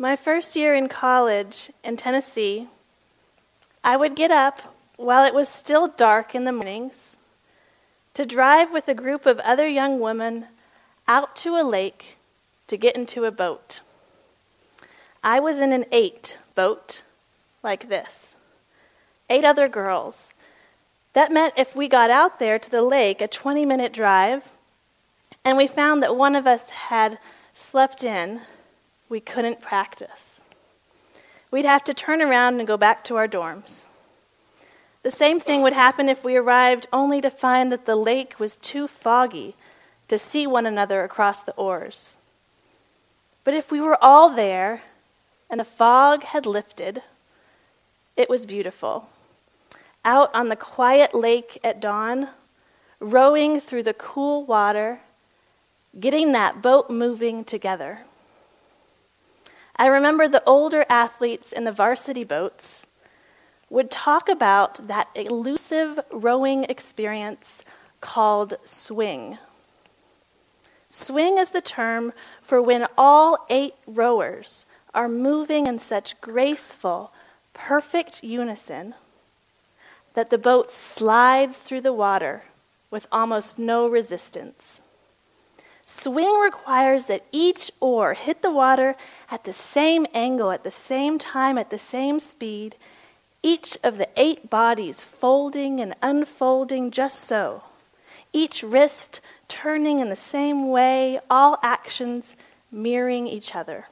My first year in college in Tennessee, I would get up while it was still dark in the mornings to drive with a group of other young women out to a lake to get into a boat. I was in an 8 boat like this. 8 other girls. That meant if we got out there to the lake, a 20-minute drive, and we found that one of us had slept in, we couldn't practice. We'd have to turn around and go back to our dorms. The same thing would happen if we arrived only to find that the lake was too foggy to see one another across the oars. But if we were all there and the fog had lifted, it was beautiful. Out on the quiet lake at dawn, rowing through the cool water, getting that boat moving together. I remember the older athletes in the varsity boats would talk about that elusive rowing experience called swing. Swing is the term for when all 8 rowers are moving in such graceful, perfect unison that the boat slides through the water with almost no resistance. Swing requires that each oar hit the water at the same angle, at the same time, at the same speed, each of the 8 bodies folding and unfolding just so, each wrist turning in the same way, all actions mirroring each other.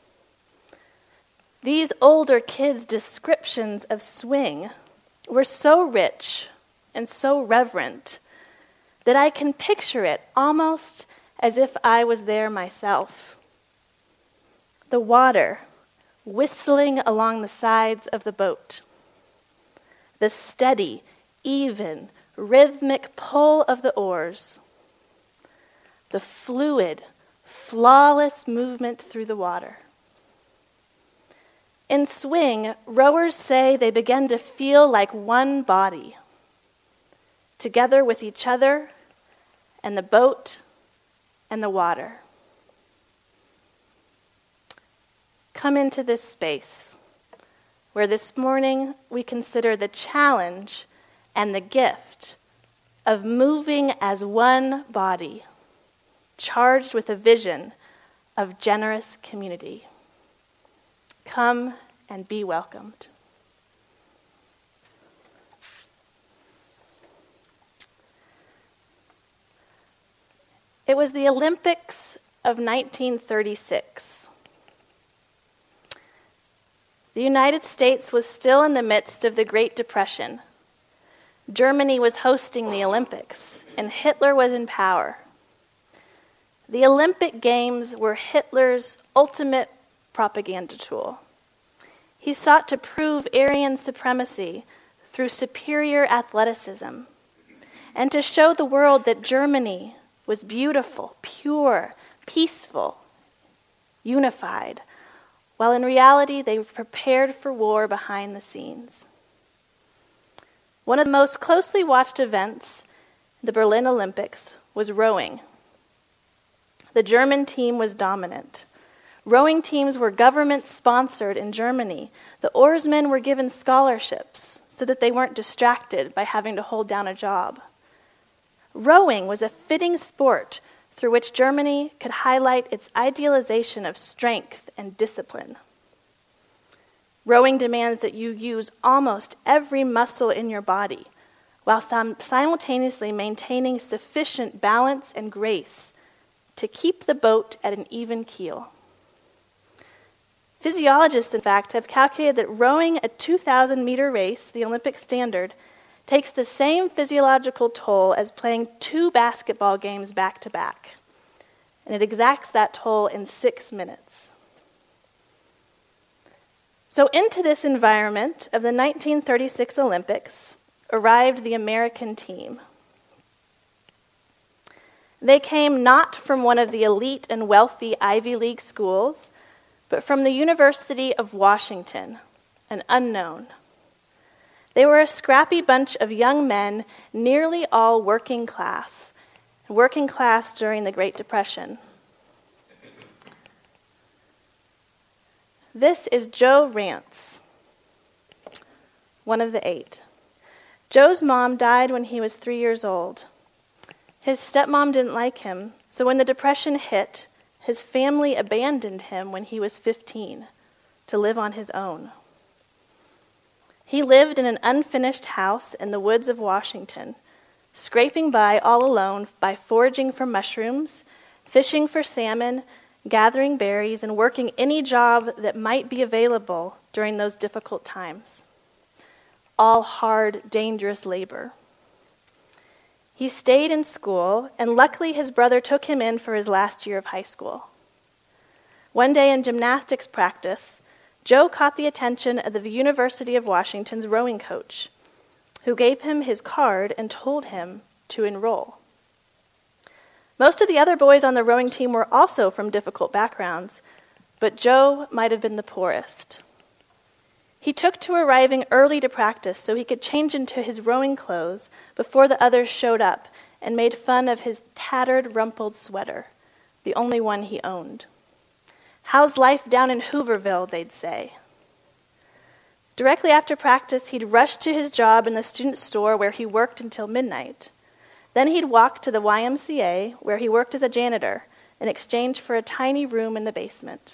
These older kids' descriptions of swing were so rich and so reverent that I can picture it almost as if I was there myself. The water whistling along the sides of the boat. The steady, even, rhythmic pull of the oars. The fluid, flawless movement through the water. In swing, rowers say they begin to feel like one body, together with each other and the boat and the water. Come into this space where this morning we consider the challenge and the gift of moving as one body, charged with a vision of generous community. Come and be welcomed. It was the Olympics of 1936. The United States was still in the midst of the Great Depression. Germany was hosting the Olympics, and Hitler was in power. The Olympic Games were Hitler's ultimate propaganda tool. He sought to prove Aryan supremacy through superior athleticism, and to show the world that Germany was beautiful, pure, peaceful, unified, while in reality they were prepared for war behind the scenes. One of the most closely watched events, the Berlin Olympics, was rowing. The German team was dominant. Rowing teams were government-sponsored in Germany. The oarsmen were given scholarships so that they weren't distracted by having to hold down a job. Rowing was a fitting sport through which Germany could highlight its idealization of strength and discipline. Rowing demands that you use almost every muscle in your body while simultaneously maintaining sufficient balance and grace to keep the boat at an even keel. Physiologists, in fact, have calculated that rowing a 2,000-meter race, the Olympic standard, takes the same physiological toll as playing 2 basketball games back-to-back. And it exacts that toll in 6 minutes. So into this environment of the 1936 Olympics arrived the American team. They came not from one of the elite and wealthy Ivy League schools, but from the University of Washington, an unknown. They were a scrappy bunch of young men, nearly all working class during the Great Depression. This is Joe Rance, one of the 8. Joe's mom died when he was 3 years old. His stepmom didn't like him, so when the Depression hit, his family abandoned him when he was 15 to live on his own. He lived in an unfinished house in the woods of Washington, scraping by all alone by foraging for mushrooms, fishing for salmon, gathering berries, and working any job that might be available during those difficult times. All hard, dangerous labor. He stayed in school, and luckily his brother took him in for his last year of high school. One day in gymnastics practice, Joe caught the attention of the University of Washington's rowing coach, who gave him his card and told him to enroll. Most of the other boys on the rowing team were also from difficult backgrounds, but Joe might have been the poorest. He took to arriving early to practice so he could change into his rowing clothes before the others showed up and made fun of his tattered, rumpled sweater, the only one he owned. "How's life down in Hooverville?" they'd say. Directly after practice, he'd rush to his job in the student store where he worked until midnight. Then he'd walk to the YMCA, where he worked as a janitor, in exchange for a tiny room in the basement.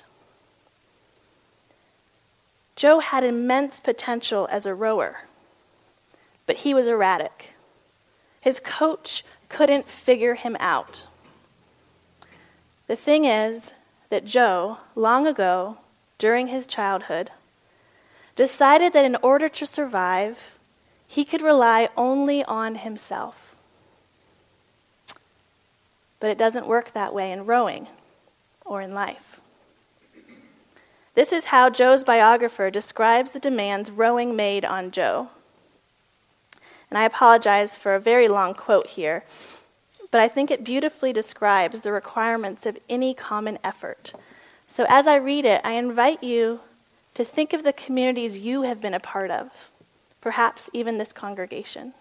Joe had immense potential as a rower, but he was erratic. His coach couldn't figure him out. The thing is that Joe, long ago, during his childhood, decided that in order to survive, he could rely only on himself. But it doesn't work that way in rowing or in life. This is how Joe's biographer describes the demands rowing made on Joe. And I apologize for a very long quote here, but I think it beautifully describes the requirements of any common effort. So as I read it, I invite you to think of the communities you have been a part of, perhaps even this congregation.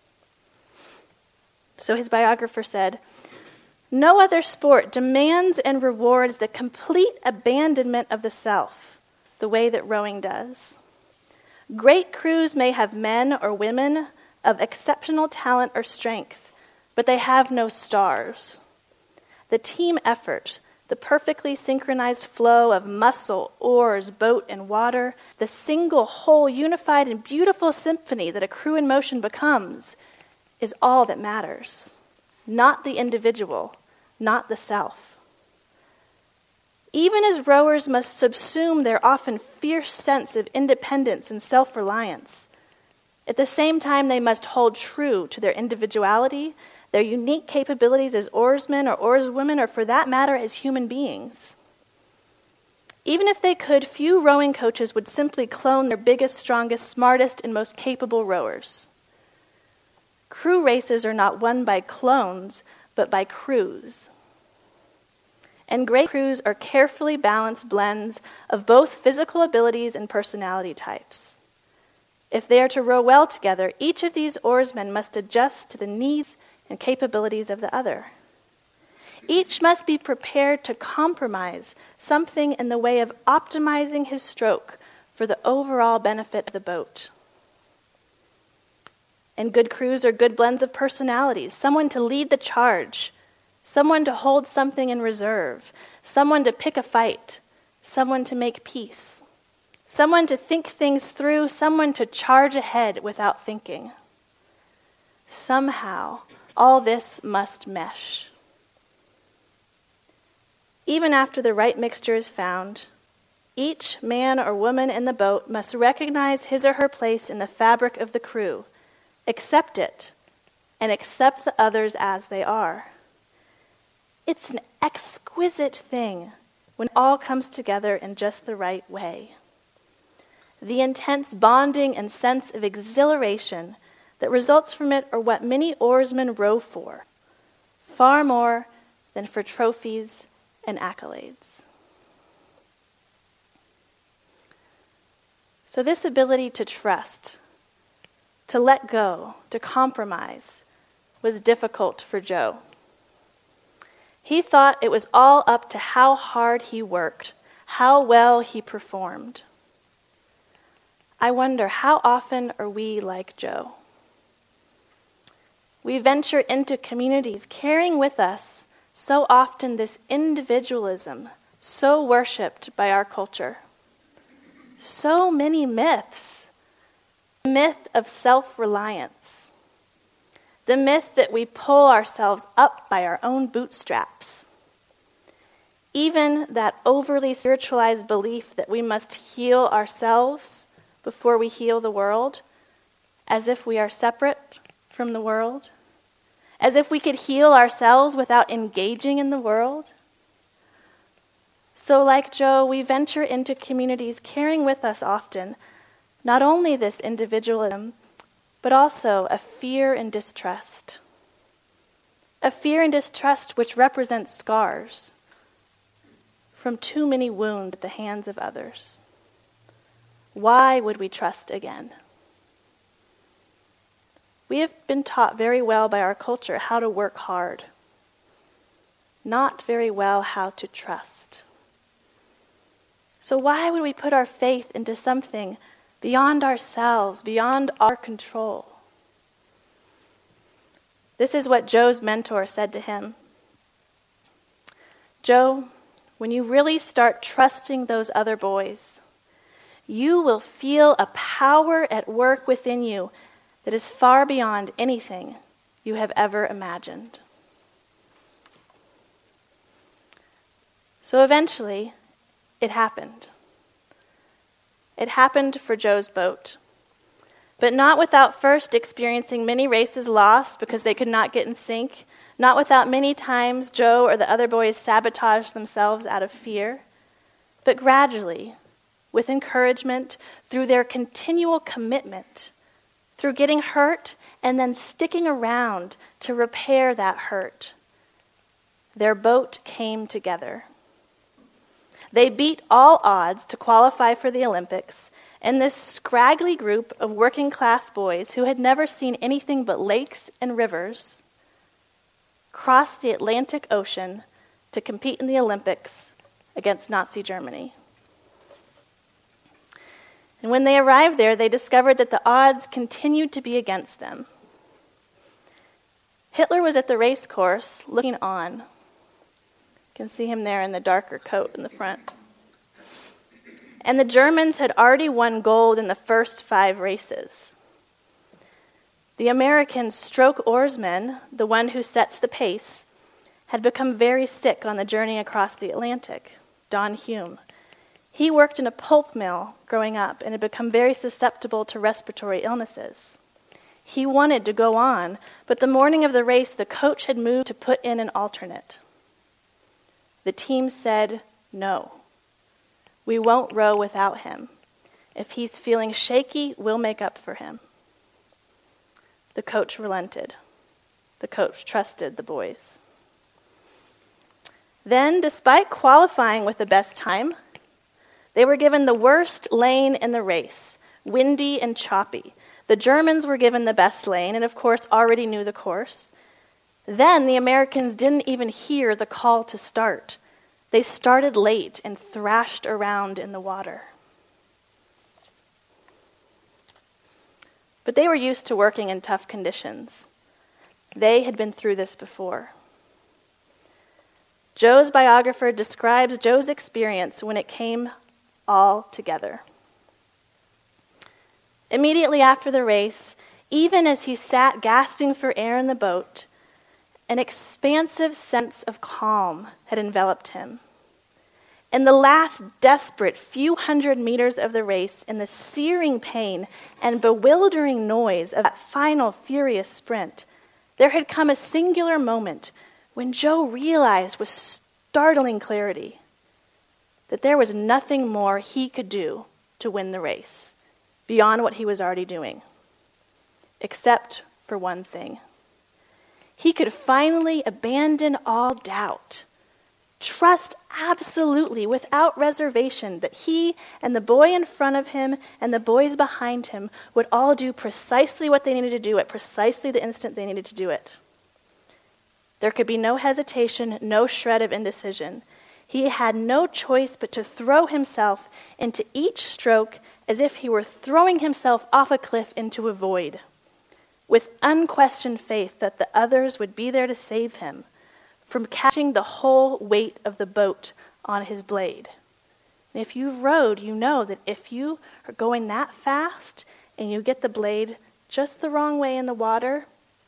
So his biographer said, "No other sport demands and rewards the complete abandonment of the self, the way that rowing does. Great crews may have men or women of exceptional talent or strength, but they have no stars. The team effort, the perfectly synchronized flow of muscle, oars, boat, and water, the single, whole, unified, and beautiful symphony that a crew in motion becomes, is all that matters. Not the individual, not the self. Even as rowers must subsume their often fierce sense of independence and self-reliance, at the same time they must hold true to their individuality, their unique capabilities as oarsmen or oarswomen, or for that matter, as human beings. Even if they could, few rowing coaches would simply clone their biggest, strongest, smartest, and most capable rowers. Crew races are not won by clones, but by crews. And great crews are carefully balanced blends of both physical abilities and personality types. If they are to row well together, each of these oarsmen must adjust to the needs and capabilities of the other. Each must be prepared to compromise something in the way of optimizing his stroke for the overall benefit of the boat. And good crews are good blends of personalities, someone to lead the charge, someone to hold something in reserve, someone to pick a fight, someone to make peace, someone to think things through, someone to charge ahead without thinking. Somehow, all this must mesh. Even after the right mixture is found, each man or woman in the boat must recognize his or her place in the fabric of the crew, accept it, and accept the others as they are. It's an exquisite thing when it all comes together in just the right way. The intense bonding and sense of exhilaration that results from it are what many oarsmen row for, far more than for trophies and accolades. So this ability to trust, to let go, to compromise, was difficult for Joe. He thought it was all up to how hard he worked, how well he performed. I wonder, how often are we like Joe? We venture into communities carrying with us so often this individualism, so worshipped by our culture. So many myths. The myth of self-reliance. The myth that we pull ourselves up by our own bootstraps. Even that overly spiritualized belief that we must heal ourselves before we heal the world, as if we are separate from the world, as if we could heal ourselves without engaging in the world. So like Joe, we venture into communities carrying with us often not only this individualism, but also a fear and distrust. A fear and distrust which represents scars from too many wounds at the hands of others. Why would we trust again? We have been taught very well by our culture how to work hard, not very well how to trust. So why would we put our faith into something beyond ourselves, beyond our control? This is what Joe's mentor said to him. Joe, when you really start trusting those other boys, you will feel a power at work within you that is far beyond anything you have ever imagined. So eventually, it happened. It happened for Joe's boat, but not without first experiencing many races lost because they could not get in sync, not without many times Joe or the other boys sabotaged themselves out of fear, but gradually, with encouragement, through their continual commitment, through getting hurt and then sticking around to repair that hurt, their boat came together. They beat all odds to qualify for the Olympics, and this scraggly group of working-class boys who had never seen anything but lakes and rivers crossed the Atlantic Ocean to compete in the Olympics against Nazi Germany. And when they arrived there, they discovered that the odds continued to be against them. Hitler was at the race course looking on. You can see him there in the darker coat in the front. And the Germans had already won gold in the first 5 races. The American stroke oarsman, the one who sets the pace, had become very sick on the journey across the Atlantic, Don Hume. He worked in a pulp mill growing up and had become very susceptible to respiratory illnesses. He wanted to go on, but the morning of the race, the coach had moved to put in an alternate. The team said, no, we won't row without him. If he's feeling shaky, we'll make up for him. The coach relented. The coach trusted the boys. Then, despite qualifying with the best time, they were given the worst lane in the race, windy and choppy. The Germans were given the best lane and, of course, already knew the course. Then the Americans didn't even hear the call to start. They started late and thrashed around in the water. But they were used to working in tough conditions. They had been through this before. Joe's biographer describes Joe's experience when it came all together. Immediately after the race, even as he sat gasping for air in the boat, an expansive sense of calm had enveloped him. In the last desperate few hundred meters of the race, in the searing pain and bewildering noise of that final furious sprint, there had come a singular moment when Joe realized with startling clarity that there was nothing more he could do to win the race beyond what he was already doing, except for one thing. He could finally abandon all doubt, trust absolutely without reservation that he and the boy in front of him and the boys behind him would all do precisely what they needed to do at precisely the instant they needed to do it. There could be no hesitation, no shred of indecision. He had no choice but to throw himself into each stroke as if he were throwing himself off a cliff into a void, with unquestioned faith that the others would be there to save him from catching the whole weight of the boat on his blade. And if you've rowed, you know that if you are going that fast and you get the blade just the wrong way in the water,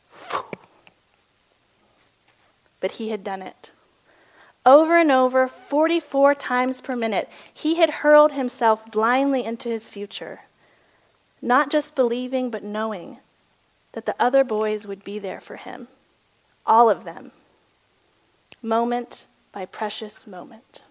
but he had done it. Over and over, 44 times per minute, he had hurled himself blindly into his future, not just believing but knowing that the other boys would be there for him, all of them, moment by precious moment.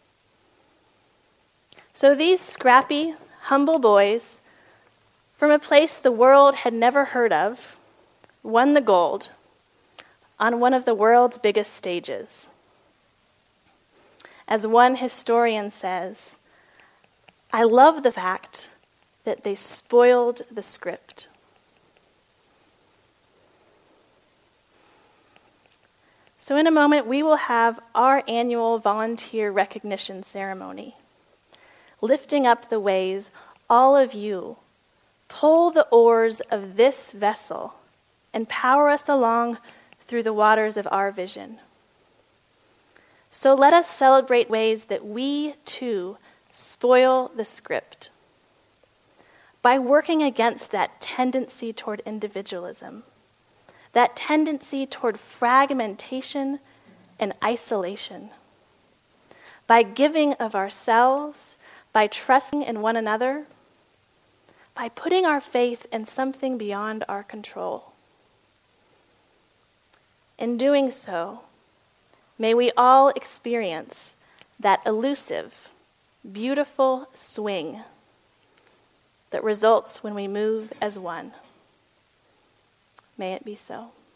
So these scrappy, humble boys, from a place the world had never heard of, won the gold on one of the world's biggest stages. As one historian says, I love the fact that they spoiled the script. So in a moment, we will have our annual volunteer recognition ceremony, lifting up the ways all of you pull the oars of this vessel and power us along through the waters of our vision. So let us celebrate ways that we, too, spoil the script by working against that tendency toward individualism, that tendency toward fragmentation and isolation, by giving of ourselves, by trusting in one another, by putting our faith in something beyond our control. In doing so, may we all experience that elusive, beautiful swing that results when we move as one. May it be so.